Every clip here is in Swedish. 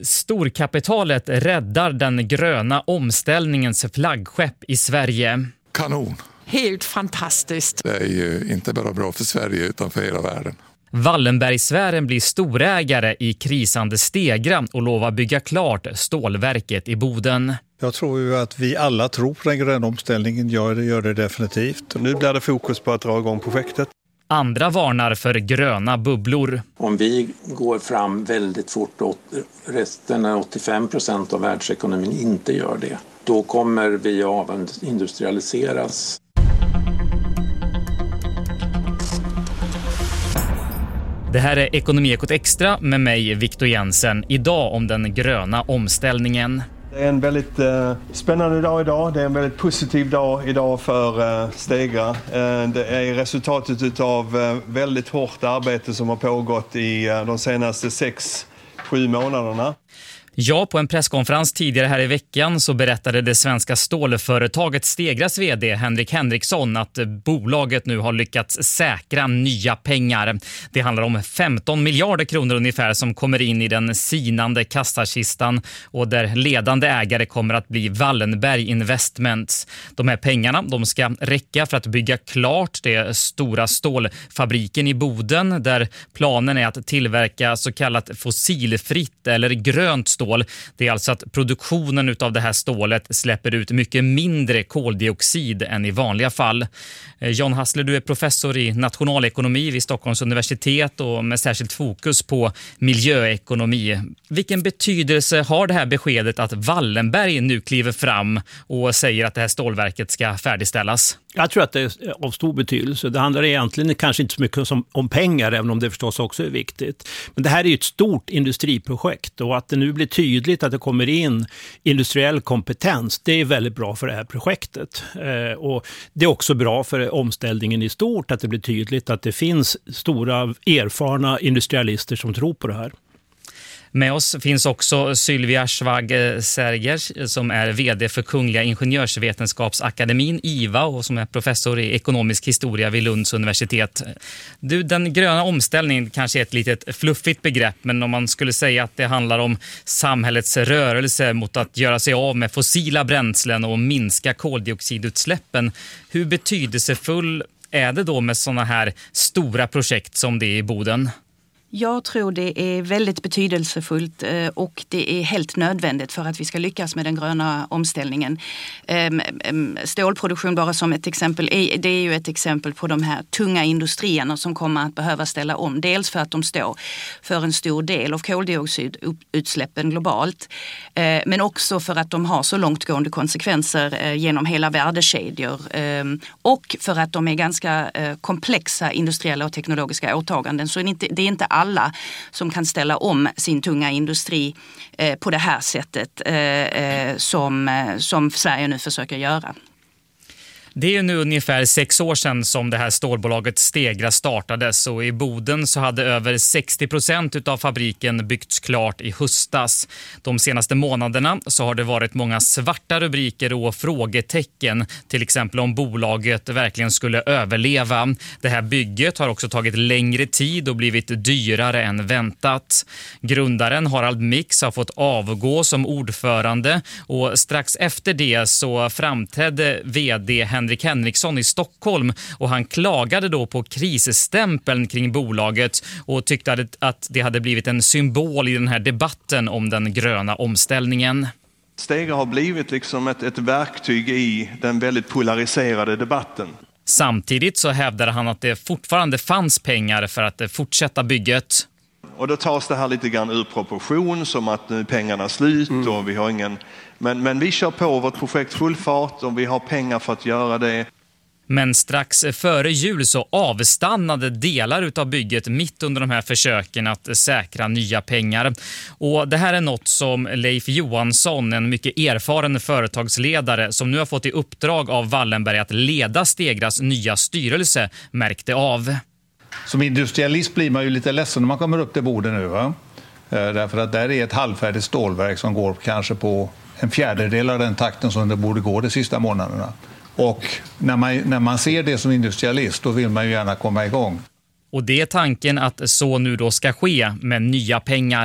Storkapitalet räddar den gröna omställningens flaggskepp i Sverige. Kanon. Helt fantastiskt. Det är ju inte bara bra för Sverige utan för hela världen. Wallenbergsfären blir storägare i krisande Stegra och lovar bygga klart stålverket i Boden. Jag tror ju att vi alla tror på den gröna omställningen, gör det definitivt. Nu blir det fokus på att dra igång projektet. Andra varnar för gröna bubblor. Om vi går fram väldigt fort och resten 85% av världsekonomin inte gör det, då kommer vi avindustrialiseras. Det här är Ekonomiekot Extra med mig, Victor Jensen. Idag om den gröna omställningen. Det är en väldigt spännande dag idag. Det är en väldigt positiv dag idag för Stegra. Det är resultatet av väldigt hårt arbete som har pågått i de senaste 6-7 månaderna. Ja, på en presskonferens tidigare här i veckan så berättade det svenska stålföretaget Stegras vd Henrik Henriksson att bolaget nu har lyckats säkra nya pengar. Det handlar om 15 miljarder kronor ungefär som kommer in i den sinande kassakistan och där ledande ägare kommer att bli Wallenberg Investments. De här pengarna de ska räcka för att bygga klart det stora stålfabriken i Boden där planen är att tillverka så kallat fossilfritt eller grönt stål. Det är alltså att produktionen av det här stålet släpper ut mycket mindre koldioxid än i vanliga fall. John Hassler, du är professor i nationalekonomi vid Stockholms universitet och med särskilt fokus på miljöekonomi. Vilken betydelse har det här beskedet att Wallenberg nu kliver fram och säger att det här stålverket ska färdigställas? Jag tror att det är av stor betydelse. Det handlar egentligen kanske inte så mycket om pengar, även om det förstås också är viktigt. Men det här är ju ett stort industriprojekt och att det nu blir tydligt att det kommer in industriell kompetens, det är väldigt bra för det här projektet. Och det är också bra för omställningen i stort att det blir tydligt att det finns stora erfarna industrialister som tror på det här. Med oss finns också Sylvia Schwag-Sergers som är vd för Kungliga Ingenjörsvetenskapsakademin IVA och som är professor i ekonomisk historia vid Lunds universitet. Du, den gröna omställningen kanske är ett litet fluffigt begrepp, men om man skulle säga att det handlar om samhällets rörelse mot att göra sig av med fossila bränslen och minska koldioxidutsläppen, hur betydelsefull är det då med sådana här stora projekt som det är i Boden? Jag tror det är väldigt betydelsefullt och det är helt nödvändigt för att vi ska lyckas med den gröna omställningen. Stålproduktion bara som ett exempel, det är ju ett exempel på de här tunga industrierna som kommer att behöva ställa om. Dels för att de står för en stor del av koldioxidutsläppen globalt, men också för att de har så långtgående konsekvenser genom hela värdekedjor och för att de är ganska komplexa industriella och teknologiska åtaganden. Så det är inte alla som kan ställa om sin tunga industri på det här sättet som Sverige nu försöker göra. Det är ju nu ungefär 6 år sedan som det här stålbolaget Stegra startades och i Boden så hade över 60% av fabriken byggts klart i höstas. De senaste månaderna så har det varit många svarta rubriker och frågetecken, till exempel om bolaget verkligen skulle överleva. Det här bygget har också tagit längre tid och blivit dyrare än väntat. Grundaren Harald Mix har fått avgå som ordförande och strax efter det så framträdde vd Henrik Henriksson i Stockholm och han klagade då på krisstämpeln kring bolaget och tyckte att det hade blivit en symbol i den här debatten om den gröna omställningen. Stegra har blivit liksom ett verktyg i den väldigt polariserade debatten. Samtidigt så hävdade han att det fortfarande fanns pengar för att fortsätta bygget. Och då tas det här lite grann ur proportion som att nu pengarna är slut och vi har ingen... Men vi kör på vårt projekt full fart och vi har pengar för att göra det. Men strax före jul så avstannade delar utav bygget mitt under de här försöken att säkra nya pengar. Och det här är något som Leif Johansson, en mycket erfaren företagsledare som nu har fått i uppdrag av Wallenberg att leda Stegras nya styrelse, märkte av. Som industrialist blir man ju lite ledsen när man kommer upp till Boden nu, va? Därför att där är ett halvfärdigt stålverk som går kanske på 1/4 av den takten som det borde gå de sista månaderna. Och när man ser det som industrialist då vill man ju gärna komma igång. Och det är tanken att så nu då ska ske med nya pengar.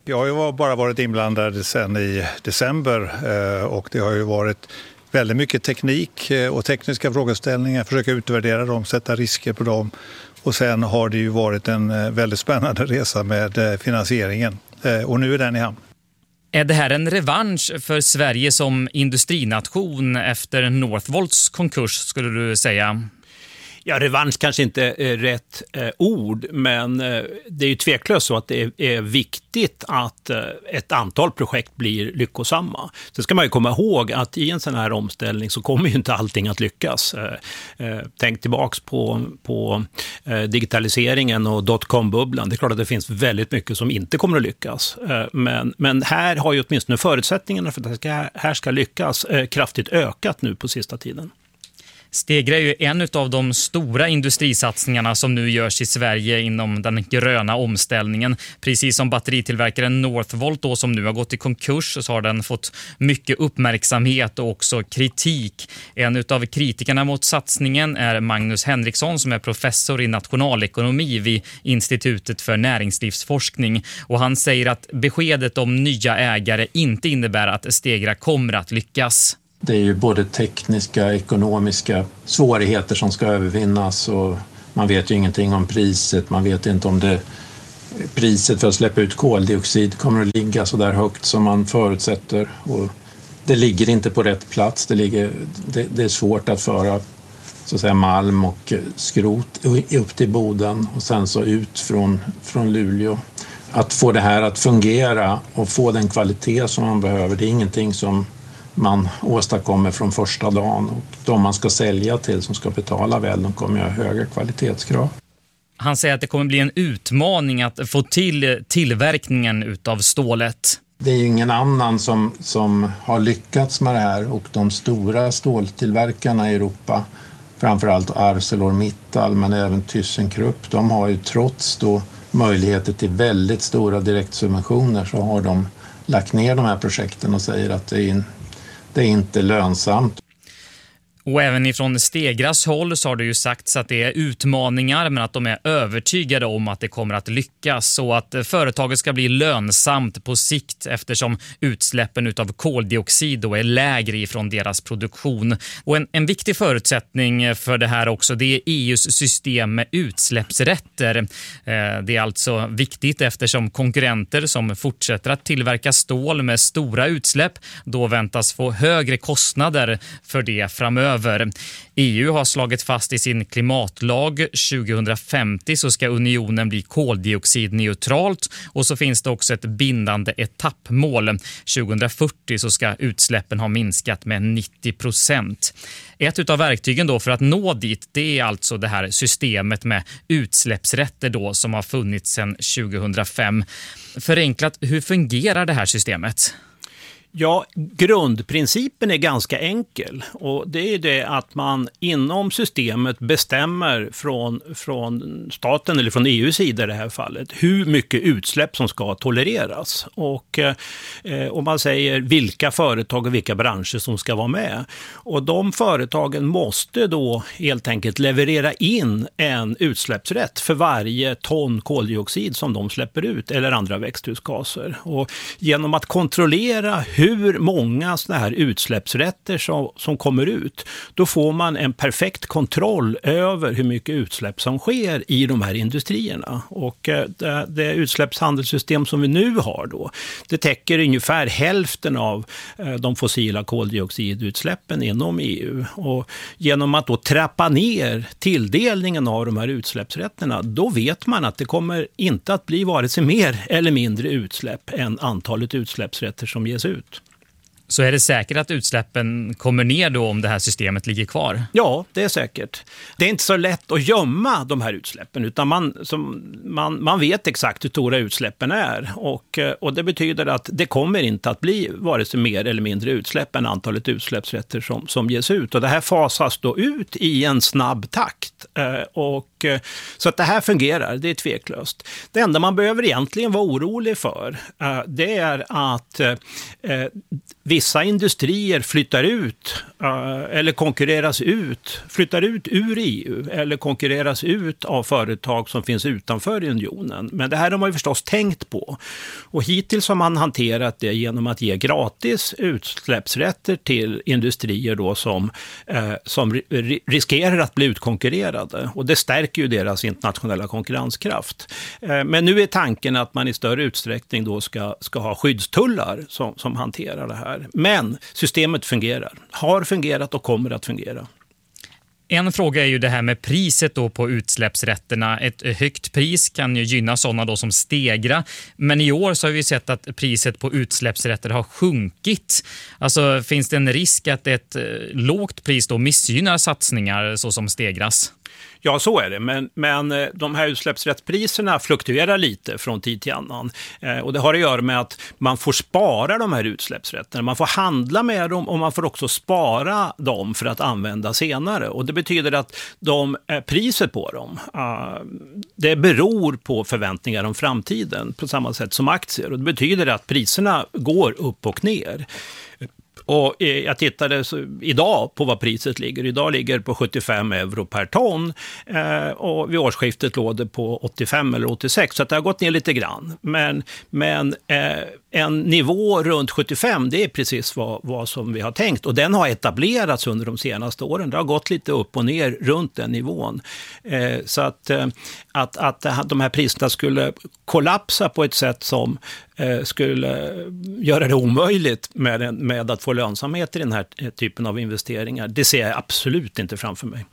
Jag har ju bara varit inblandad sedan i december och det har ju varit väldigt mycket teknik och tekniska frågeställningar, försöka utvärdera dem, sätta risker på dem. Och sen har det ju varit en väldigt spännande resa med finansieringen och nu är den i hamn. Är det här en revansch för Sverige som industrination efter Northvolts konkurs, skulle du säga? Ja, revansch kanske inte är rätt ord, men det är ju tveklöst så att det är viktigt att ett antal projekt blir lyckosamma. Sen ska man ju komma ihåg att i en sån här omställning så kommer ju inte allting att lyckas. Tänk tillbaks på digitaliseringen och dotcom-bubblan. Det är klart att det finns väldigt mycket som inte kommer att lyckas. Men här har ju åtminstone förutsättningarna för att det här ska lyckas kraftigt ökat nu på sista tiden. Stegra är ju en av de stora industrisatsningarna som nu görs i Sverige inom den gröna omställningen. Precis som batteritillverkaren Northvolt då, som nu har gått i konkurs, så har den fått mycket uppmärksamhet och också kritik. En av kritikerna mot satsningen är Magnus Henriksson som är professor i nationalekonomi vid Institutet för näringslivsforskning. Och han säger att beskedet om nya ägare inte innebär att Stegra kommer att lyckas. Det är ju både tekniska och ekonomiska svårigheter som ska övervinnas och man vet ju ingenting om priset. Man vet inte om priset för att släppa ut koldioxid kommer att ligga så där högt som man förutsätter. Och det ligger inte på rätt plats. Det är svårt att föra så att säga, malm och skrot upp till Boden och sen så ut från Luleå. Att få det här att fungera och få den kvalitet som man behöver, det är ingenting som man åstadkommer från första dagen och de man ska sälja till som ska betala väl, de kommer att ha höga kvalitetskrav. Han säger att det kommer bli en utmaning att få till tillverkningen utav stålet. Det är ingen annan som har lyckats med det här och de stora ståltillverkarna i Europa, framförallt ArcelorMittal men även ThyssenKrupp, de har ju trots då möjligheter till väldigt stora direktsubventioner så har de lagt ner de här projekten och säger att det är inte lönsamt. Och även ifrån Stegras håll så har det ju sagts att det är utmaningar men att de är övertygade om att det kommer att lyckas så att företaget ska bli lönsamt på sikt eftersom utsläppen utav koldioxid då är lägre ifrån deras produktion. Och en viktig förutsättning för det här också, det är EUs system med utsläppsrätter. Det är alltså viktigt eftersom konkurrenter som fortsätter att tillverka stål med stora utsläpp då väntas få högre kostnader för det framöver. EU har slagit fast i sin klimatlag 2050 så ska unionen bli koldioxidneutralt och så finns det också ett bindande etappmål. 2040 så ska utsläppen ha minskat med 90%. Ett av verktygen då för att nå dit, det är alltså det här systemet med utsläppsrätter då som har funnits sedan 2005. Förenklat, hur fungerar det här systemet? Ja, grundprincipen är ganska enkel och det är det att man inom systemet bestämmer från staten eller från EUs sida i det här fallet hur mycket utsläpp som ska tolereras och man säger vilka företag och vilka branscher som ska vara med. Och de företagen måste då helt enkelt leverera in en utsläppsrätt för varje ton koldioxid som de släpper ut eller andra växthusgaser. Och genom att kontrollera hur många såna här utsläppsrätter som kommer ut, då får man en perfekt kontroll över hur mycket utsläpp som sker i de här industrierna. Och det utsläppshandelssystem som vi nu har då, det täcker ungefär hälften av de fossila koldioxidutsläppen inom EU. Och genom att då trappa ner tilldelningen av de här utsläppsrätterna, då vet man att det kommer inte att bli vare sig mer eller mindre utsläpp än antalet utsläppsrätter som ges ut. Så är det säkert att utsläppen kommer ner då om det här systemet ligger kvar? Ja, det är säkert. Det är inte så lätt att gömma de här utsläppen utan man vet exakt hur stora utsläppen är och det betyder att det kommer inte att bli vare sig mer eller mindre utsläpp än antalet utsläppsrätter som ges ut. Och det här fasas då ut i en snabb takt så att det här fungerar, det är tveklöst. Det enda man behöver egentligen vara orolig för det är att vissa industrier flyttar ut eller konkurreras ut, flyttar ut ur EU eller konkurreras ut av företag som finns utanför unionen. Men det här har man ju förstås tänkt på. Och hittills har man hanterat det genom att ge gratis utsläppsrätter till industrier då som riskerar att bli utkonkurrerade. Och det stärker ju deras internationella konkurrenskraft. Men nu är tanken att man i större utsträckning då ska ha skyddstullar som hanterar det här. Men systemet fungerar, har fungerat och kommer att fungera. En fråga är ju det här med priset då på utsläppsrätterna. Ett högt pris kan ju gynna sådana då som Stegra. Men i år så har vi sett att priset på utsläppsrätter har sjunkit. Alltså finns det en risk att ett lågt pris då missgynnar satsningar så som Stegras? Ja, så är det. Men de här utsläppsrättspriserna fluktuerar lite från tid till annan. Och det har att göra med att man får spara de här utsläppsrätterna. Man får handla med dem och man får också spara dem för att använda senare. Och det betyder att priset på dem, det beror på förväntningar om framtiden på samma sätt som aktier. Och det betyder att priserna går upp och ner. Och jag tittade idag på vad priset ligger. Idag ligger det på 75 euro per ton och vid årsskiftet låg det på 85 eller 86. Så att det har gått ner lite grann. Men en nivå runt 75, det är precis vad som vi har tänkt. Och den har etablerats under de senaste åren. Det har gått lite upp och ner runt den nivån. Så att de här priserna skulle kollapsa på ett sätt som skulle göra det omöjligt med att få lönsamhet i den här typen av investeringar. Det ser jag absolut inte framför mig.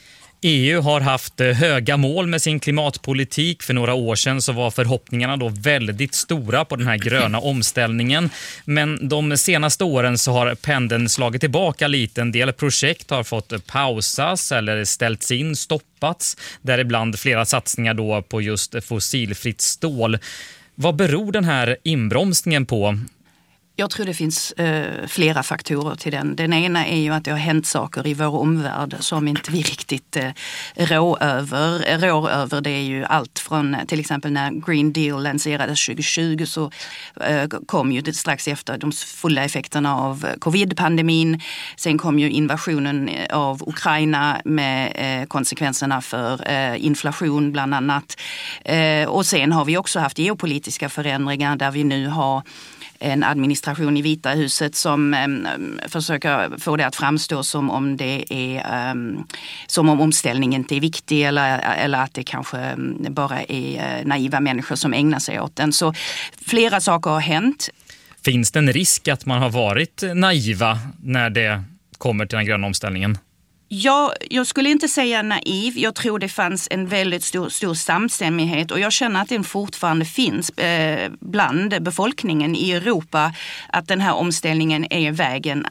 EU har haft höga mål med sin klimatpolitik. För några år sedan så var förhoppningarna då väldigt stora på den här gröna omställningen. Men de senaste åren så har pendeln slagit tillbaka lite. En del projekt har fått pausas eller ställts in, stoppats. Däribland flera satsningar då på just fossilfritt stål. Vad beror den här inbromsningen på? Jag tror det finns flera faktorer till den. Den ena är ju att det har hänt saker i vår omvärld som inte vi riktigt rår över. Det är ju allt från till exempel när Green Deal lanserades 2020 så kom ju det strax efter de fulla effekterna av covid-pandemin. Sen kom ju invasionen av Ukraina med konsekvenserna för inflation bland annat. Och sen har vi också haft geopolitiska förändringar där vi nu har en administration i Vita huset som försöker få det att framstå som om det är som om omställningen inte är viktig eller att det kanske bara är naiva människor som ägnar sig åt den. Så flera saker har hänt. Finns det en risk att man har varit naiva när det kommer till den gröna omställningen? Jag skulle inte säga naiv. Jag tror det fanns en väldigt stor samstämmighet och jag känner att den fortfarande finns bland befolkningen i Europa att den här omställningen är vägen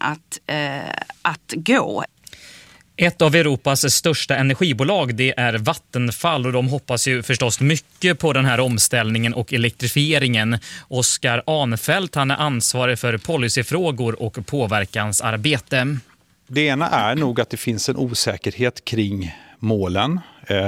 att gå. Ett av Europas största energibolag det är Vattenfall och de hoppas ju förstås mycket på den här omställningen och elektrifieringen. Oskar Arnfelt, han är ansvarig för policyfrågor och påverkansarbete. Det ena är nog att det finns en osäkerhet kring målen,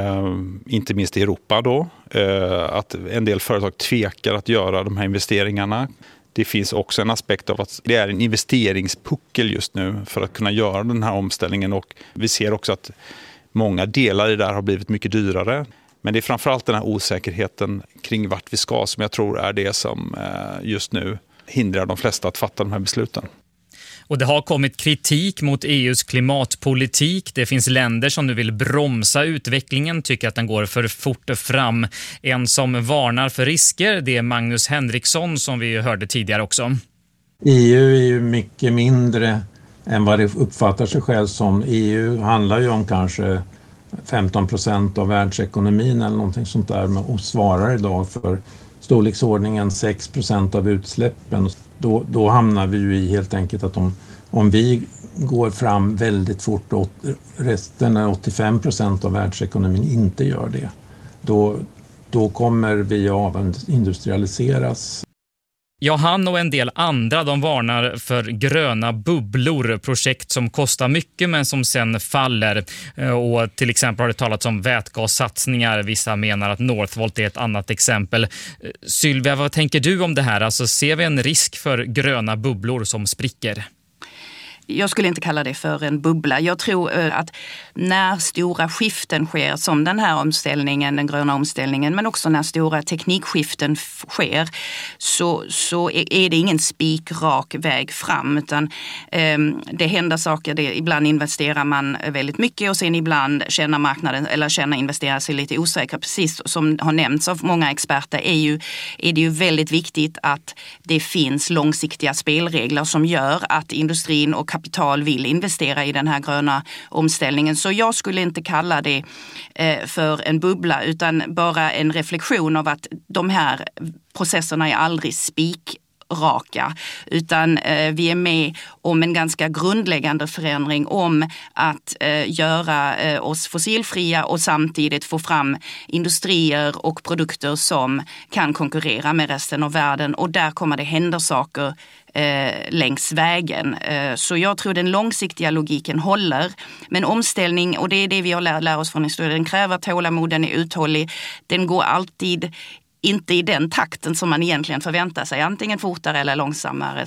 inte minst i Europa då. Att en del företag tvekar att göra de här investeringarna. Det finns också en aspekt av att det är en investeringspuckel just nu för att kunna göra den här omställningen. Och vi ser också att många delar i det där har blivit mycket dyrare. Men det är framförallt den här osäkerheten kring vart vi ska som jag tror är det som just nu hindrar de flesta att fatta de här besluten. Och det har kommit kritik mot EUs klimatpolitik. Det finns länder som nu vill bromsa utvecklingen, tycker att den går för fort fram. En som varnar för risker, det är Magnus Henriksson som vi hörde tidigare också. EU är ju mycket mindre än vad det uppfattar sig själv som. EU handlar ju om kanske 15% av världsekonomin eller någonting sånt där och svarar idag för storleksordningen 6% av utsläppen. Då hamnar vi ju i helt enkelt att om vi går fram väldigt fort och resten, 85% av världsekonomin inte gör det, då kommer vi avindustrialiseras. Ja, han och en del andra de varnar för gröna bubblor, projekt som kostar mycket men som sen faller. Och till exempel har det talats om vätgassatsningar. Vissa menar att Northvolt är ett annat exempel. Sylvia, vad tänker du om det här? Alltså, ser vi en risk för gröna bubblor som spricker? Jag skulle inte kalla det för en bubbla. Jag tror att när stora skiften sker, som den här omställningen, den gröna omställningen, men också när stora teknikskiften sker, så är det ingen spikrak väg fram, utan det händer saker. Ibland investerar man väldigt mycket och sen ibland känner marknaden eller känner investerare sig lite osäkra. Precis som har nämnts av många experter är det ju väldigt viktigt att det finns långsiktiga spelregler som gör att industrin och kapital vill investera i den här gröna omställningen. Så jag skulle inte kalla det för en bubbla, utan bara en reflektion av att de här processerna är aldrig spikraka, utan vi är med om en ganska grundläggande förändring om att göra oss fossilfria och samtidigt få fram industrier och produkter som kan konkurrera med resten av världen, och där kommer det hända saker längs vägen. Så jag tror den långsiktiga logiken håller. Men omställning, och det är det vi har lärt oss från historien, den kräver tålamod, den är uthållig. Den går alltid inte i den takten som man egentligen förväntar sig, antingen fortare eller långsammare.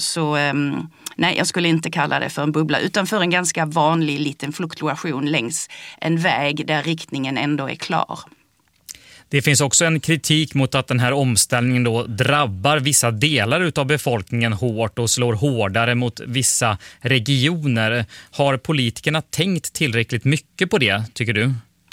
Nej, jag skulle inte kalla det för en bubbla, utan för en ganska vanlig liten fluktuation längs en väg där riktningen ändå är klar. Det finns också en kritik mot att den här omställningen då drabbar vissa delar av befolkningen hårt och slår hårdare mot vissa regioner. Har politikerna tänkt tillräckligt mycket på det, tycker du?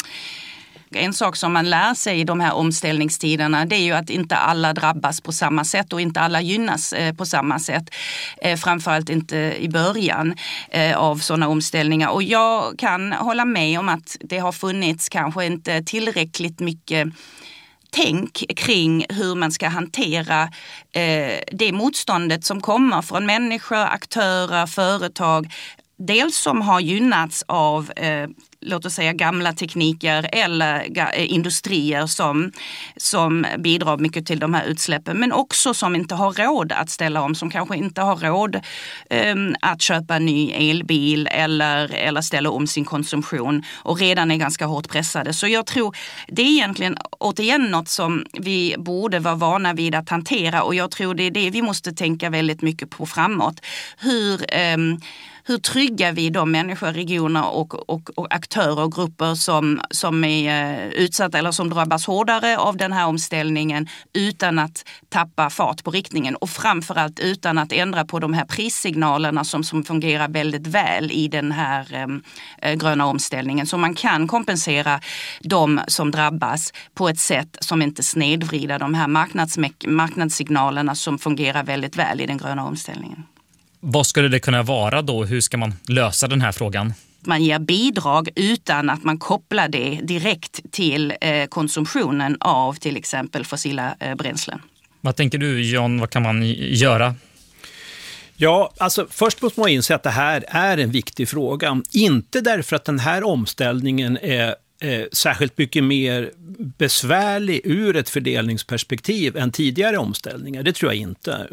En sak som man lär sig i de här omställningstiderna, det är ju att inte alla drabbas på samma sätt och inte alla gynnas på samma sätt. Framförallt inte i början av sådana omställningar. Och jag kan hålla med om att det har funnits kanske inte tillräckligt mycket tänk kring hur man ska hantera det motståndet som kommer från människor, aktörer, företag. Dels som har gynnats av låt oss säga gamla tekniker eller industrier som bidrar mycket till de här utsläppen, men också som inte har råd att ställa om, som kanske inte har råd att köpa en ny elbil eller ställa om sin konsumtion och redan är ganska hårt pressade. Så jag tror det är egentligen återigen något som vi borde vara vana vid att hantera, och jag tror det är det vi måste tänka väldigt mycket på framåt. Hur tryggar vi de människor, regioner och aktörer och grupper som är utsatta eller som drabbas hårdare av den här omställningen utan att tappa fart på riktningen, och framförallt utan att ändra på de här prissignalerna som fungerar väldigt väl i den här gröna omställningen. Så man kan kompensera de som drabbas på ett sätt som inte snedvrider de här marknadssignalerna som fungerar väldigt väl i den gröna omställningen. Vad skulle det kunna vara då? Hur ska man lösa den här frågan? Man ger bidrag utan att man kopplar det direkt till konsumtionen av till exempel fossila bränslen. Vad tänker du, John? Vad kan man göra? Ja, alltså först måste man inse att det här är en viktig fråga. Inte därför att den här omställningen är särskilt mycket mer besvärlig ur ett fördelningsperspektiv än tidigare omställningar. Det tror jag inte.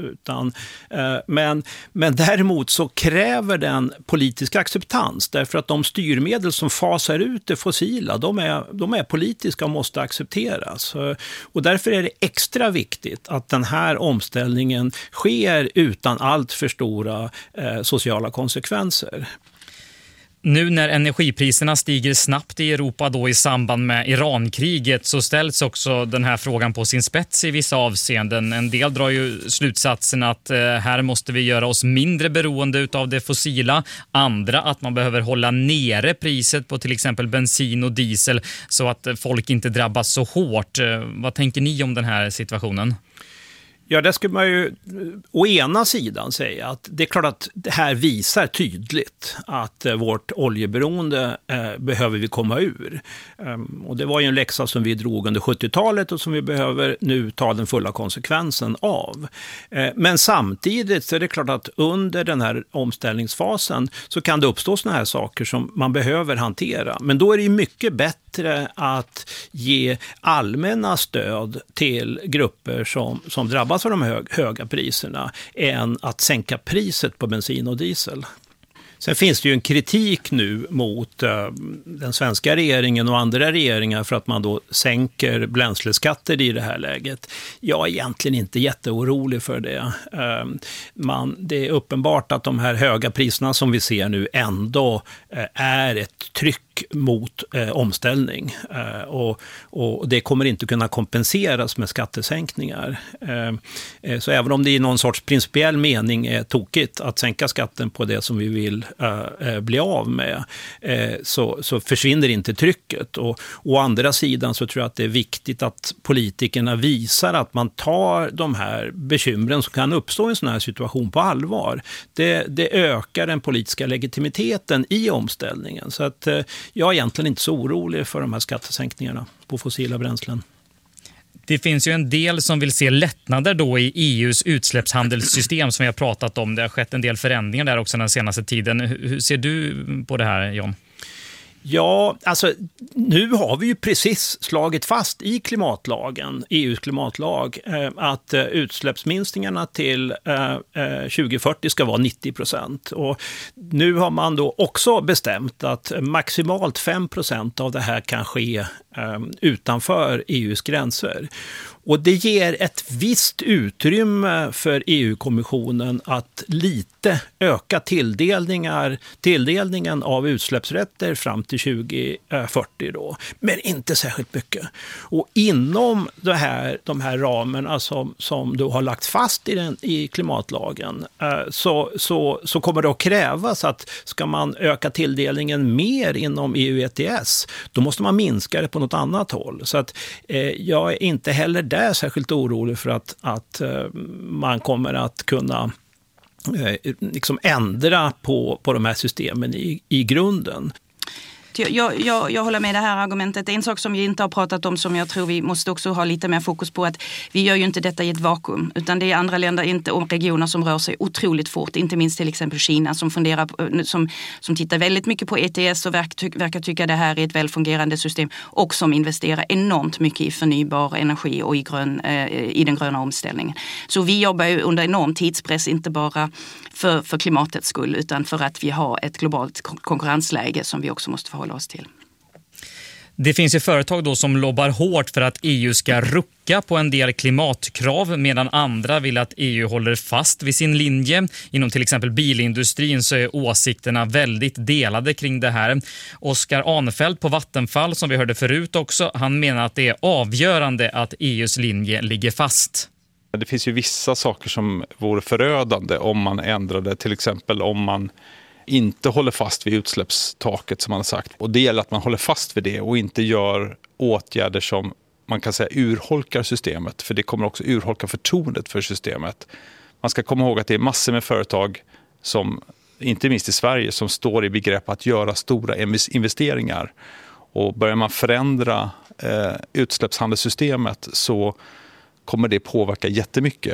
Men däremot så kräver den politisk acceptans, därför att de styrmedel som fasar ut det fossila, de är politiska och måste accepteras. Och därför är det extra viktigt att den här omställningen sker utan allt för stora sociala konsekvenser. Nu när energipriserna stiger snabbt i Europa då i samband med Irankriget, så ställs också den här frågan på sin spets i vissa avseenden. En del drar ju slutsatsen att här måste vi göra oss mindre beroende av det fossila. Andra att man behöver hålla nere priset på till exempel bensin och diesel så att folk inte drabbas så hårt. Vad tänker ni om den här situationen? Ja, det skulle man ju å ena sidan säga att det är klart att det här visar tydligt att vårt oljeberoende behöver vi komma ur. Och det var ju en läxa som vi drog under 70-talet och som vi behöver nu ta den fulla konsekvensen av. Men samtidigt så är det klart att under den här omställningsfasen så kan det uppstå såna här saker som man behöver hantera. Men då är det ju mycket bättre att ge allmänna stöd till grupper som drabbas drabbas av de höga priserna än att sänka priset på bensin och diesel. Sen finns det ju en kritik nu mot den svenska regeringen och andra regeringar för att man då sänker bränsleskatter i det här läget. Jag är egentligen inte jätteorolig för det. Det är uppenbart att de här höga priserna som vi ser nu ändå är ett tryck mot omställning och det kommer inte kunna kompenseras med skattesänkningar. Så även om det i någon sorts principiell mening är tokigt att sänka skatten på det som vi vill bli av med, så försvinner inte trycket. Och å andra sidan så tror jag att det är viktigt att politikerna visar att man tar de här bekymren som kan uppstå i en sån här situation på allvar. Det ökar den politiska legitimiteten i omställningen. Så att jag är egentligen inte så orolig för de här skattesänkningarna på fossila bränslen. Det finns ju en del som vill se lättnader då i EUs utsläppshandelssystem som vi har pratat om. Det har skett en del förändringar där också den senaste tiden. Hur ser du på det här, John? Ja, alltså nu har vi ju precis slagit fast i klimatlagen, EUs klimatlag, att utsläppsminskningarna till 2040 ska vara 90%. Och nu har man då också bestämt att maximalt 5% av det här kan ske utanför EUs gränser. Och det ger ett visst utrymme för EU-kommissionen att lite öka tilldelningen av utsläppsrätter fram till 2040 då, men inte särskilt mycket. Och inom de här ramarna som då har lagt fast i klimatlagen så kommer det att krävas att ska man öka tilldelningen mer inom EU ETS, då måste man minska det på något annat håll. Så att jag är inte heller där särskilt orolig för att man kommer att kunna liksom ändra på de här systemen i grunden. Jag håller med det här argumentet. En sak som vi inte har pratat om som jag tror vi måste också ha lite mer fokus på, att vi gör ju inte detta i ett vakuum, utan det är andra länder och regioner som rör sig otroligt fort, inte minst till exempel Kina som tittar väldigt mycket på ETS och verkar tycka det här är ett välfungerande system och som investerar enormt mycket i förnybar energi och i den gröna omställningen. Så vi jobbar ju under enorm tidspress, inte bara för klimatets skull utan för att vi har ett globalt konkurrensläge som vi också måste förhålla oss till. Det finns ju företag då som lobbar hårt för att EU ska rucka på en del klimatkrav medan andra vill att EU håller fast vid sin linje. Inom till exempel bilindustrin så är åsikterna väldigt delade kring det här. Oskar Arnfeldt på Vattenfall, som vi hörde förut också, han menar att det är avgörande att EUs linje ligger fast. Det finns ju vissa saker som vore förödande om man ändrade, till exempel om man inte håller fast vid utsläppstaket som man har sagt. Och det gäller att man håller fast vid det och inte gör åtgärder som man kan säga urholkar systemet. För det kommer också urholka förtroendet för systemet. Man ska komma ihåg att det är massor med företag som, inte minst i Sverige, som står i begrepp att göra stora investeringar. Och börjar man förändra utsläppshandelssystemet så kommer det påverka jättemycket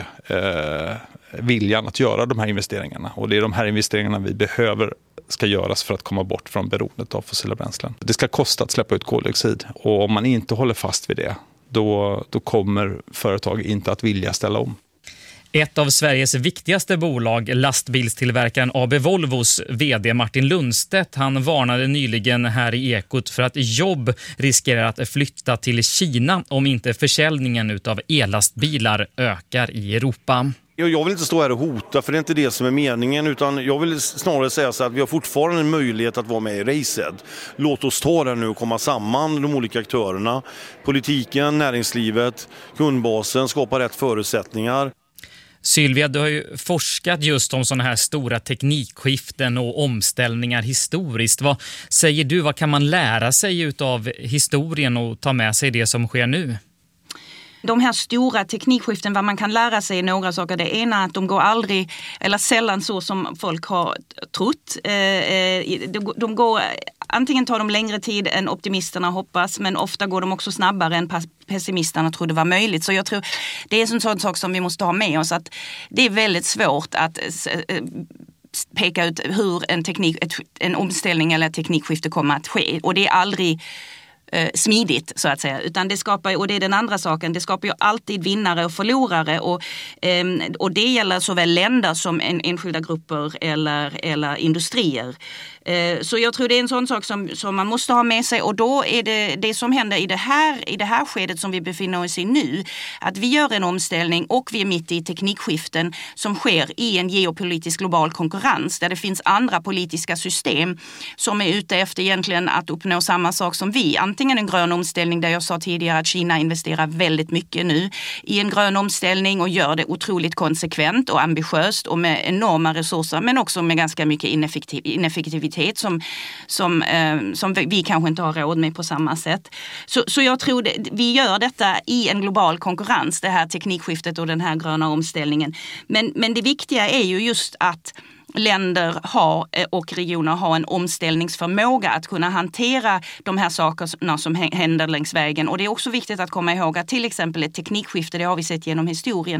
viljan att göra de här investeringarna. Och det är de här investeringarna vi behöver ska göras för att komma bort från beroendet av fossila bränslen. Det ska kosta att släppa ut koldioxid. Och om man inte håller fast vid det, då kommer företag inte att vilja ställa om. Ett av Sveriges viktigaste bolag, lastbilstillverkaren AB Volvos vd Martin Lundstedt, han varnade nyligen här i Ekot för att jobb riskerar att flytta till Kina om inte försäljningen av ellastbilar ökar i Europa. Jag vill inte stå här och hota, för det är inte det som är meningen, utan jag vill snarare säga så att vi har fortfarande en möjlighet att vara med i racet. Låt oss ta det nu och komma samman, de olika aktörerna, politiken, näringslivet, kundbasen, skapa rätt förutsättningar. Sylvia, du har ju forskat just om sådana här stora teknikskiften och omställningar historiskt. Vad säger du, vad kan man lära sig av historien och ta med sig det som sker nu? De här stora teknikskiften, vad man kan lära sig är några saker. Det ena är att de går aldrig, eller sällan så som folk har trott. De går, antingen tar de längre tid än optimisterna hoppas, men ofta går de också snabbare än pessimisterna trodde var möjligt. Så jag tror det är en sån sak som vi måste ha med oss, att det är väldigt svårt att peka ut hur en omställning eller ett teknikskifte kommer att ske. Och det är aldrig smidigt så att säga, utan det skapar, och det är den andra saken, det skapar ju alltid vinnare och förlorare och det gäller såväl länder som enskilda grupper eller industrier. Så jag tror det är en sån sak som man måste ha med sig, och då är det som händer i det här skedet som vi befinner oss i nu, att vi gör en omställning och vi är mitt i teknikskiften som sker i en geopolitisk global konkurrens där det finns andra politiska system som är ute efter egentligen att uppnå samma sak som vi. Antingen en grön omställning, där jag sa tidigare att Kina investerar väldigt mycket nu i en grön omställning och gör det otroligt konsekvent och ambitiöst och med enorma resurser, men också med ganska mycket ineffektivitet som vi kanske inte har råd med på samma sätt. Så jag tror vi gör detta i en global konkurrens, det här teknikskiftet och den här gröna omställningen. Men det viktiga är ju just att länder och regioner har en omställningsförmåga att kunna hantera de här sakerna som händer längs vägen. Och det är också viktigt att komma ihåg att till exempel ett teknikskifte, det har vi sett genom historien,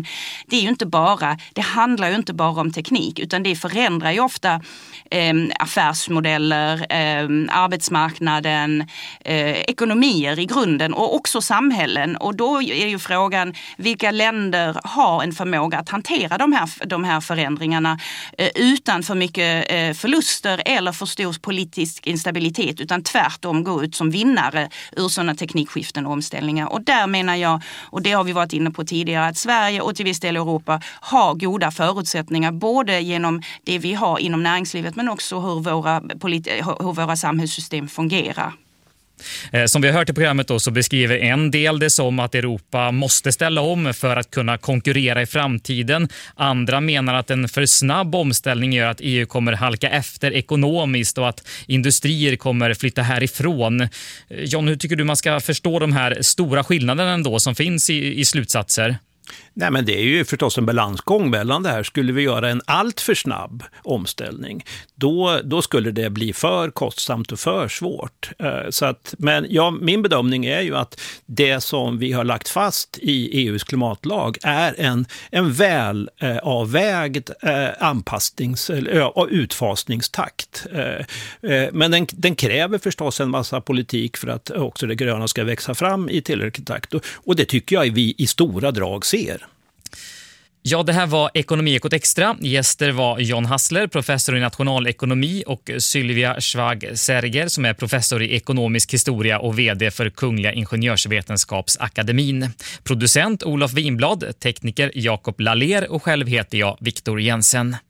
det handlar ju inte bara om teknik, utan det förändrar ju ofta affärsmodeller, arbetsmarknaden, ekonomier i grunden och också samhällen. Och då är ju frågan, vilka länder har en förmåga att hantera de här förändringarna utan för mycket förluster eller för stor politisk instabilitet, utan tvärtom gå ut som vinnare ur sådana teknikskiften och omställningar. Och där menar jag, och det har vi varit inne på tidigare, att Sverige och till viss del Europa har goda förutsättningar, både genom det vi har inom näringslivet men också hur våra samhällssystem fungerar. Som vi har hört i programmet då, så beskriver en del det som att Europa måste ställa om för att kunna konkurrera i framtiden. Andra menar att en för snabb omställning gör att EU kommer halka efter ekonomiskt och att industrier kommer flytta härifrån. John, hur tycker du man ska förstå de här stora skillnaderna ändå som finns i slutsatser? Nej, men det är ju förstås en balansgång mellan det här. Skulle vi göra en allt för snabb omställning, då skulle det bli för kostsamt och för svårt. Men min bedömning är ju att det som vi har lagt fast i EUs klimatlag är en väl avvägd anpassnings- eller utfasningstakt. Men den kräver förstås en massa politik för att också det gröna ska växa fram i tillräcklig takt. Och det tycker jag vi i stora drag ser. Ja, det här var Ekonomiekot Extra. Gäster var John Hassler, professor i nationalekonomi, och Sylvia Schwag-Serger som är professor i ekonomisk historia och vd för Kungliga Ingenjörsvetenskapsakademin. Producent Olof Winblad, tekniker Jakob Laller och själv heter jag Viktor Jensen.